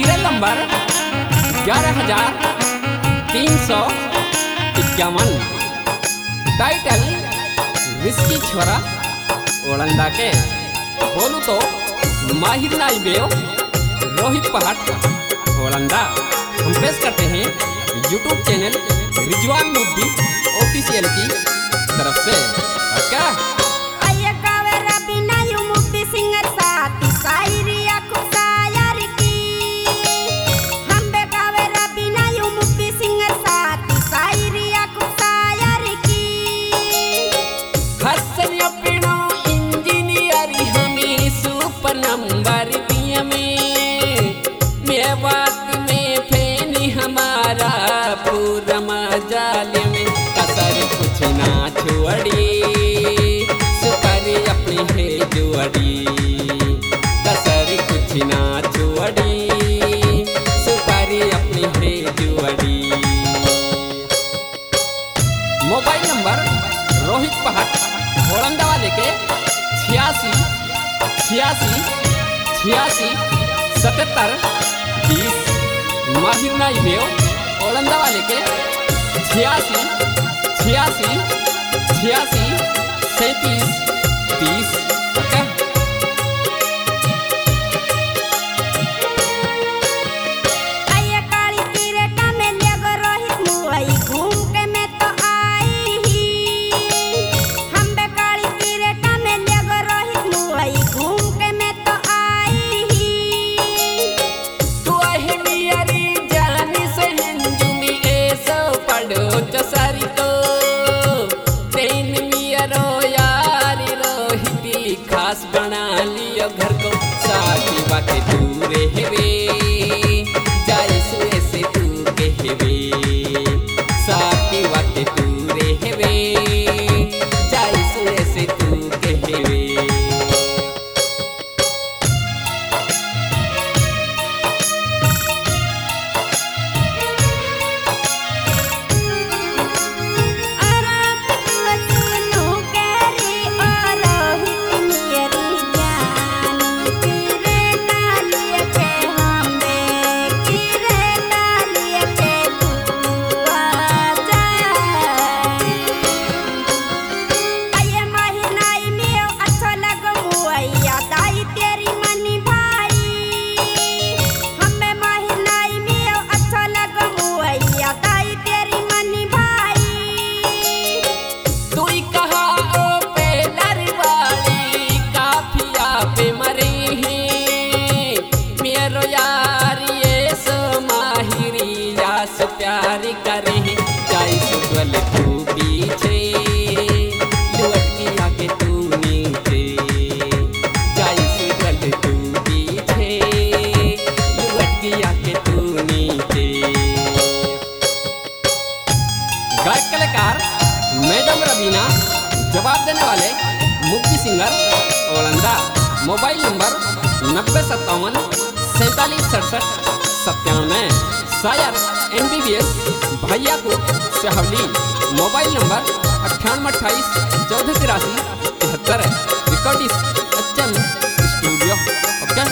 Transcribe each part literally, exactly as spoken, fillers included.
Serial number ग्यारह हजार तीन सौ इक्यावन। टाइटल विस्की छोरा ओलंदा के। बोलू तो माहिर नाइबेव रोहित पहाड़ ओलंदा। हम पेश करते हैं YouTube channel Rizwan Muddi official की तरफ से। क्या नंबर दिया में मेवात में फेनी हमारा पूरा मजाल में कसर कुछ ना छोड़ी सुपर अपनी है जुड़ी। कसर कुछ ना छोड़ी सुपर अपनी है जुड़ी। मोबाइल नंबर रोहित पहाड़ ओलंदा वाले के छियासी छियासी छियासी सतहत्तर बीस। माहिर नाइबेव ओलंदा वाले के छियासी छियासी छियासी सैंतीस तीस। खास बना लियो घर को साथी बाके दूरे हेवे जैसे ऐसे तू कहवे। साथी बाके दूरे हेवे जैसे ऐसे तू कहवे। प्यार करे चाहे सुगल तू पीछे लुट के आके तू नीचे। चाहे सुगल तू पीछे लुट के आके तू नीचे। गायक कलाकार मैडम रवीना जवाब देने वाले मुक्ति सिंगर ओलंदा। मोबाइल नंबर नब्बे सत्तावन सैतालीस सड़सठ सत्तानवे। शायर एम बी बी एस भैया को सहवली। मोबाइल नंबर अट्ठानवे अट्ठाईस चौदह तिरासी तिहत्तर। Recordist H M studio. Okay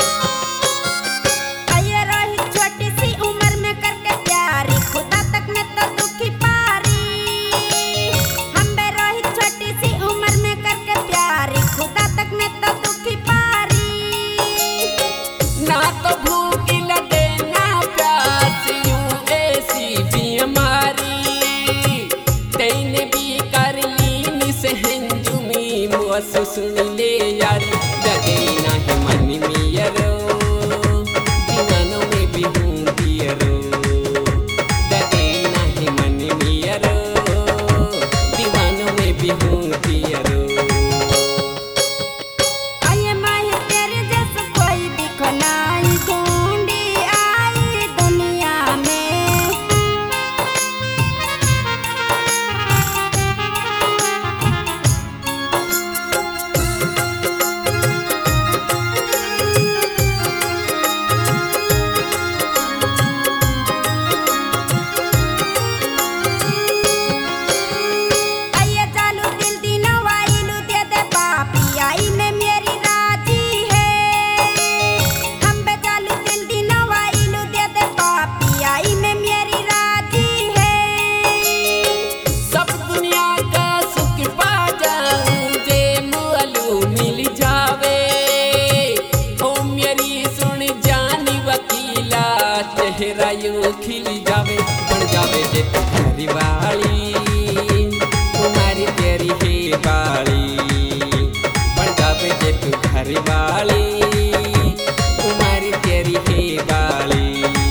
सुन ले यार लगे ना है मन मियरो दीवानों में भी हूँ पियरो। लगे ना है मन मियरो दीवानों में भी हूँ पियरो। जो खिल जावे बन जावे जे तू घरी वाली तुम्हारी तेरी है बाली बन जावे जे तू घरी वाली तुम्हारी तेरी है बाली।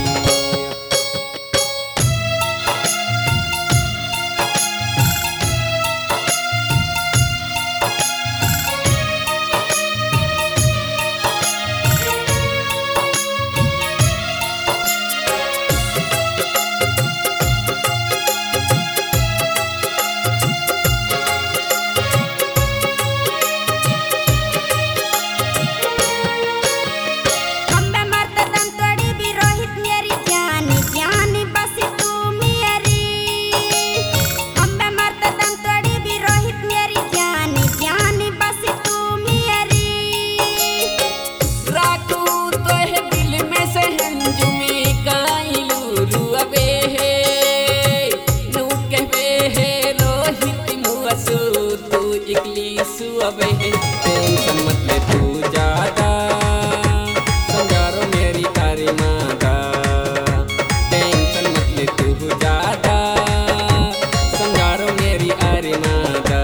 अबे टेंशन मत ले तू ज्यादा समझारो मेरी तारी मादा टेंशन मत ले तू ज्यादा समझारो मेरी अरे मादा।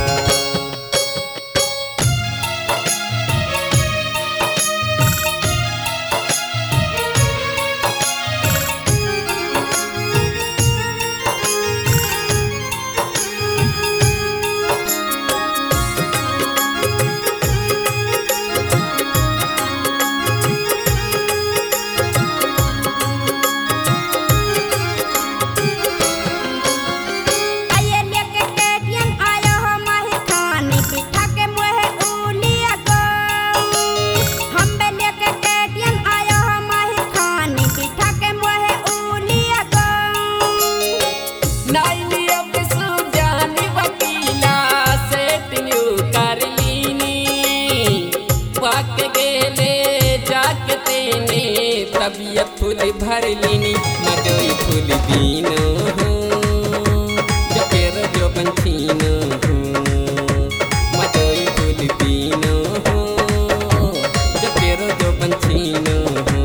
तबियत फूल भर लीनी मजोई फूल बीनो हो जो केर जो पंछीनो हो मजोई फूल बीनो हो जो केर जो पंछीनो हो।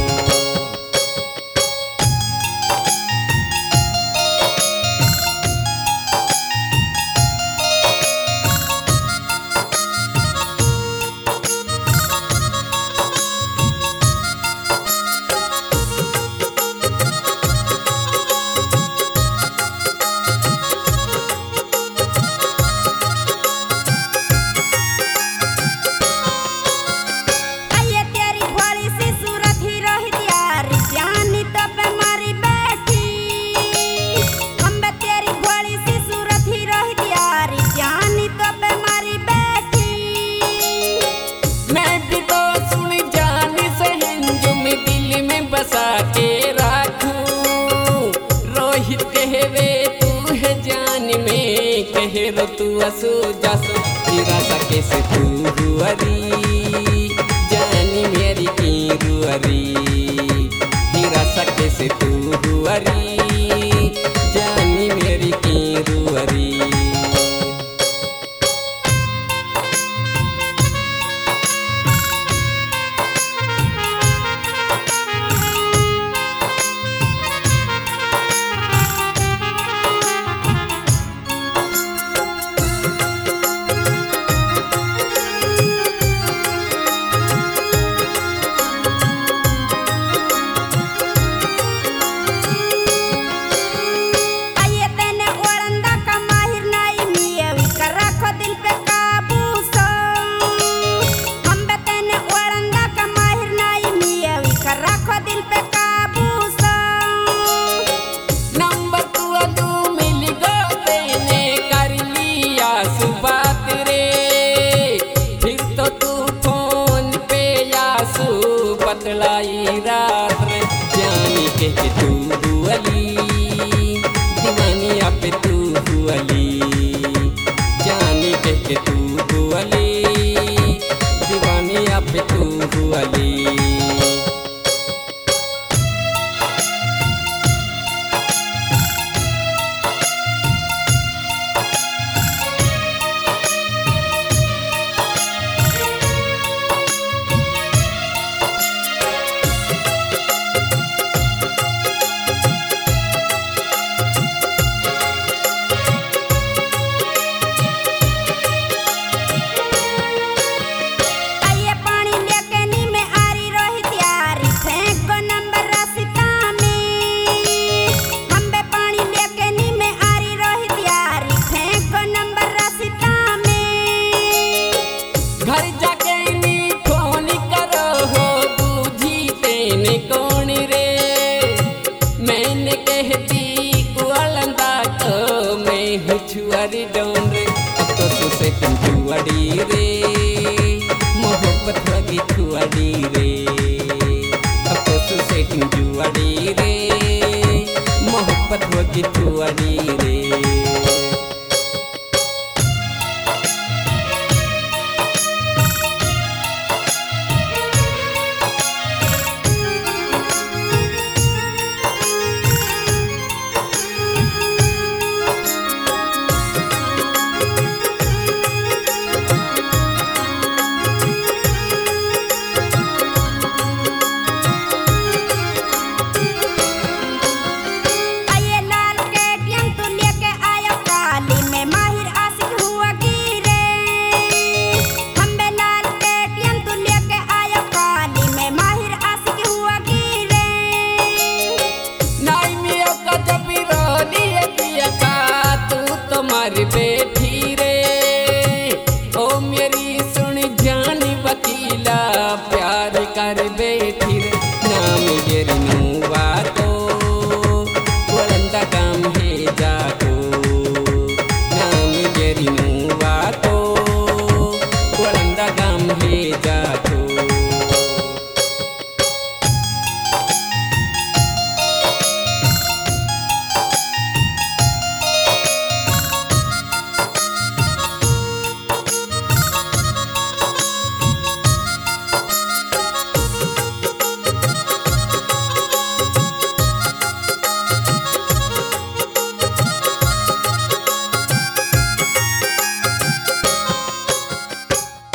के राखूं रोहित कहवे तू है जान में कहे रो तू असो जासो तेरा सके से तू हुआरी जानी मेरी की रुआरी तेरा सके से तू हुआरी जानी मेरी की रुआरी। बतलाई रात रे जानी के के तू हुअली दीवानी आप तू हुअली जानी के के तू हुअली दीवानी आप तू हुअली। बिटुअरी रे। बैठी रे ओ मेरी सुन जान वकीला प्यार कर बैठी रे नाम गिरनू